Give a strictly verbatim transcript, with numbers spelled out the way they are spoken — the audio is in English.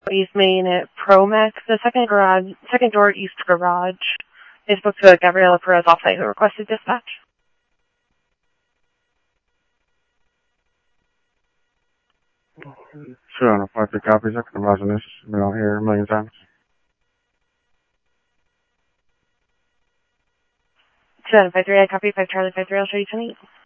East Main at Promex, the second garage, second door east garage. They spoke to Gabriela Perez offsite who requested dispatch. Sure, on a five three copies. I can imagine this. Been out here a million times. seven five three, I copy five Charlie five three, I'll show you tonight.